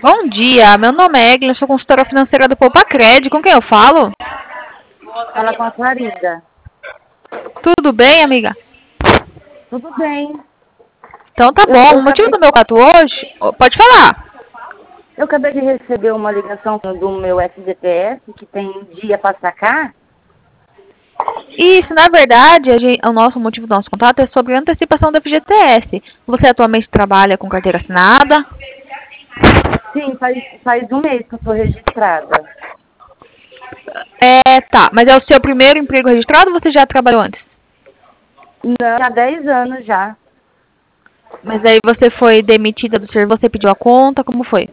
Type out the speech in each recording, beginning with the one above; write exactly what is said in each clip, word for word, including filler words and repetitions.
Bom dia, meu nome é Eglin, eu sou consultora financeira do Poupa Cred. Com quem eu falo? Fala com a Clarinda. Tudo bem, amiga? Tudo bem. Então tá Eu, bom. eu, O motivo acabei, do meu cato hoje... Ô, pode falar. eu acabei de receber uma ligação do meu F G T S que tem dia para sacar. Isso, na verdade, a gente- o nosso motivo do nosso contato é sobre antecipação do F G T S. Você atualmente trabalha com carteira assinada? Sim, faz, faz um mês que eu estou registrada. É, tá. Mas é o seu primeiro emprego registrado ou você já trabalhou antes? Não, há dez anos já. Mas aí você foi demitida do serviço, você pediu a conta, como foi?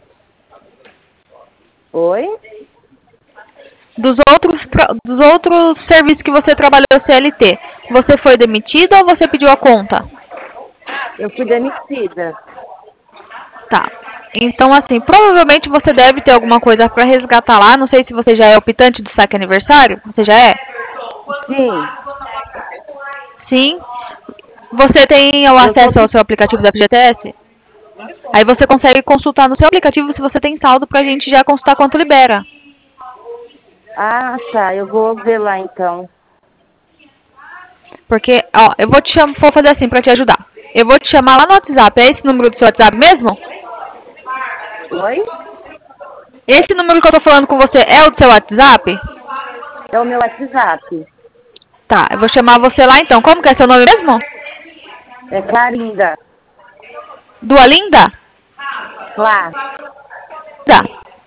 Oi? Dos outros, tra- dos outros serviços que você trabalhou C L T, você foi demitida ou você pediu a conta? Eu fui demitida. Tá. Então, assim, provavelmente você deve ter alguma coisa para resgatar lá. Não sei se você já é optante do saque aniversário. Você já é? Sim, Sim. Você tem o eu sou. acesso ao seu aplicativo da F G T S? Aí você consegue consultar no seu aplicativo se você tem saldo pra gente já consultar quanto libera. Ah, tá. Eu vou ver lá então. Porque, ó, eu vou te chamar, vou fazer assim pra te ajudar. Eu vou te chamar lá no WhatsApp. É esse número do seu WhatsApp mesmo? Oi? Esse número que eu tô falando com você é o do seu WhatsApp? É o meu WhatsApp. Tá, eu vou chamar você lá então. Como que é seu nome mesmo? É Clarinda. Dualinda? Clá. Tá.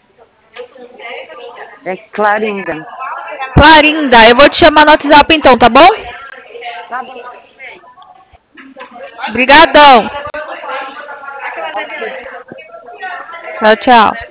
É Clarinda. Clarinda, eu vou te chamar no WhatsApp então, tá bom? Tá bom. Obrigadão. Ok. Tchau, tchau.